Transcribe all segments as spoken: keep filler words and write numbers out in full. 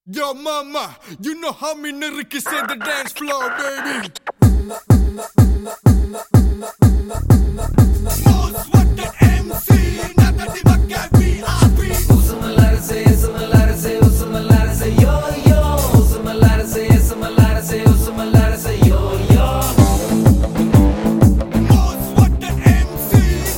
Yo, mama, you know how me niggas say the dance floor, baby. Most wanted M C, nada de vaca V I P. Usamalara say, usamalara say, usamalara say, yo yo. Usamalara say, usamalara say, usamalara say, yo yo. Most wanted M C,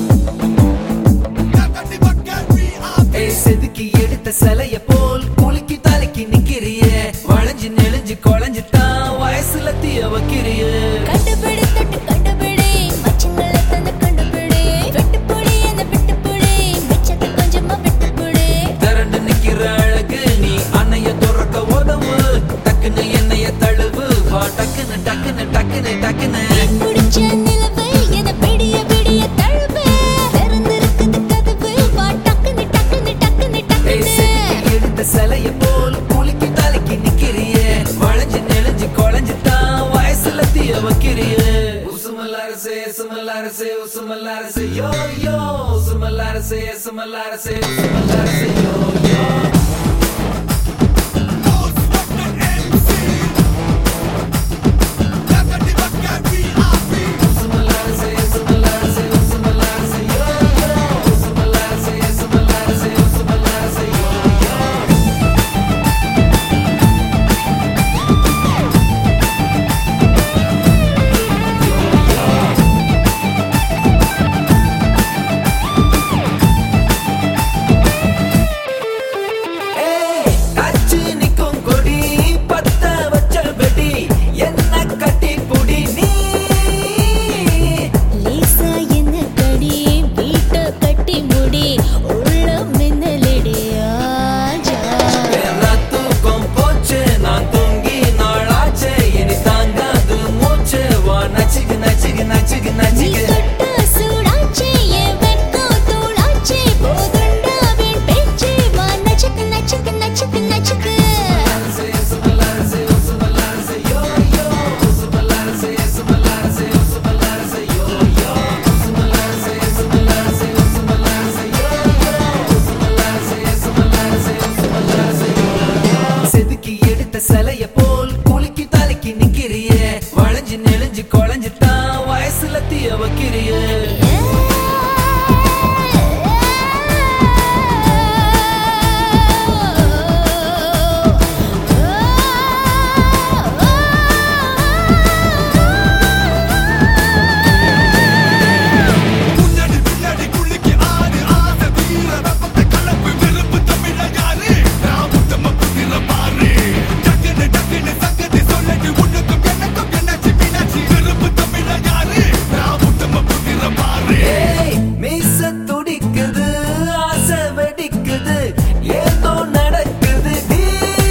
nada de vaca V I P. Hey, sediki edutha salaya pol kuliki taliki nikiriye valanji nelinji kolanji ta vayasula thiya vakiriye கண்டுபிடி தொட்டு கண்டுபிடி மச்சங்கள தந்து கண்டுபிடி வெட்டுப்புடி அந்த வெட்டுப்புடி மிச்சத்தை கொஞ்சமா வெட்டுப்புடி திரண்டு நிக்கிற அழகு நீ அன்னைய துறக்க உதவு டக்குன்னு என்னைய தழுவு வா டக்குன்னு டக்குன்னு டக்குன்னு டக்குன்னு பிடிச்ச நிலவை என பிடிய பிடிய தழுவு திறந்திருக்குது கதவு வா டக்குன்னு டக்குன்னு டக்குன்னு ஏய், டக்குன்னு செதுக்கி எடுத்த சிலைய போல் குலுக்கி தலைக்கு நிக்கிறியே வளைஞ்சு நெளிஞ்சு குழஞ்சு தான் வயசுல தீய வைக்கிறியே உசுமல்லாரசே சுமல்லாரசே உசுமல்லாரசே யோ யோ உசுமல்லாரசே சுமல்லாரசே உசுமல்லாரசே யோ யோ Most wanted M C, nada de vaca V I P. உசுமல்லாரசே சுமல்லாரசே உசுமல்லாரசே யோ யோ உசுமல்லாரசே சுமல்லாரசே உசுமல்லாரசே யோ யோ அச்சு நிக்கும் கொடி பத்த வச்ச வெடி என்ன கட்டி புடி நீ லேசா என்ன கடி வீட்ட கட்டி முடி உள்ள மின்னலடி ஆஜா நான் தூக்கம் போச்சு நான் தூங்கி நாளாச்சு இனி தாங்காது மூச்சு வா நச்சுக்கு நச்சுக்கு நச்சுக்கு நீ நச்சுக்கு தொட்ட சூடாச்சே என் வெட்கம் தூளாச்சே போதுண்டா வீண் பேச்சே வா நச்சுக்கு நச்சுக்கு நச்சுக்கு நச்சுக்கு சுமல்லாரசே சுமல்லாரசே யோ யோ சுமல்லாரசே சுமல்லாரசே சுமல்லாரசே யோ யோ சுமல்லாரசே சுமல்லாரசே சுமல்லாரசே யோ யோ சுமல்லாரசே சுமல்லாரசே சுமல்லாரசே யோ யோ செதுக்கி எடுத்த சிலைய போல் குலுக்கி தலைக்கு நிக்கிறியே வளைஞ்சு நெளிஞ்சு குழஞ்சு தான் வயசுல தீய வைக்கிறியே முன்னாடி பின்னாடி குளிக்கு ஆறு ஆசை வீர வெப்பத்தை கலப்பு வெறுப்பு தமிழ யாரு நான் முத்தம புத்திர பாரு டக்குன்னு டக்குன்னு சங்கதி சொல்லட்டு உனக்கும் எனக்கும் என்னாச்சு மீனாட்சி வெறுப்பு தமிழ யாரு நான் முத்தம புத்திர பாரு ஏய், மீச துடிக்குது ஆசை வெடிக்குது ஏதோ நடக்குது டி.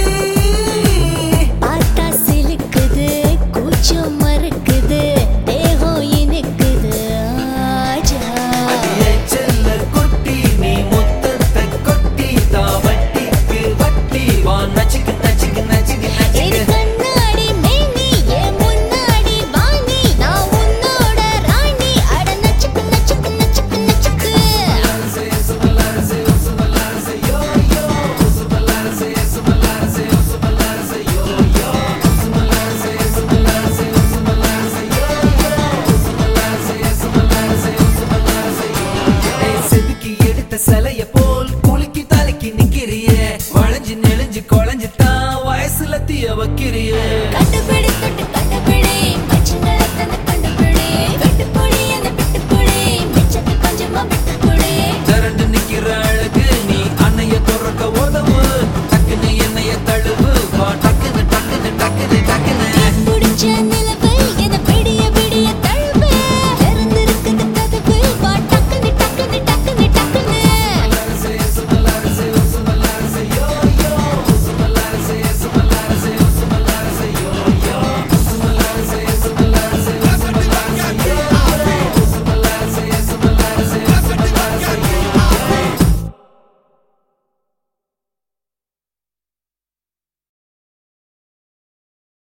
பார்த்தா சிலுக்குது கூச்சம் மறுக்குது தேகம் இனிக்குது ஆஜா அடியே செல்ல குட்டி நீ முத்தத்தை கொட்டி தான் வட்டிக்கு வட்டி வா நச்சுக்கு நச்சுக்கு நச்சுக்கு இது நச்சுக்கு கண்ணாடி மேனி என் முன்னாடி வாணி நான் உன்னோட ராணி அட நச்சுக்கு நச்சுக்கு நச்சுக்கு நச்சுக்கு சுமல்லாரசே சுமல்லாரசே யோ யோ சுமல்லாரசே சுமல்லாரசே சுமல்லாரசே யோ யோ சுமல்லாரசே சுமல்லாரசே சுமல்லாரசே யோ யோ சுமல்லாரசே சுமல்லாரசே சுமல்லாரசே யோ யோ ஏய், செதுக்கி எடுத்த சிலைய போல் குலுக்கி தலைக்கு நிக்கிறியே வளைஞ்சு நெளிஞ்சு குழஞ்சு தான் வயசுல தீய வைக்கிறியே கண்டுபிடி தொட்டு கண்டுபிடி